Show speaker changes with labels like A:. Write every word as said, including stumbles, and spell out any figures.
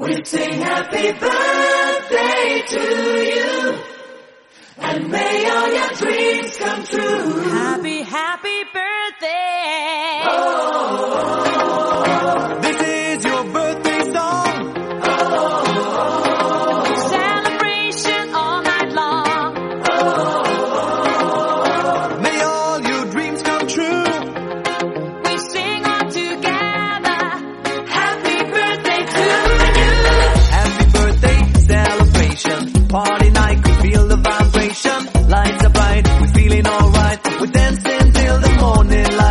A: We sing happy birthday to you, and may all your dreams come true.
B: Happy, happy birthday,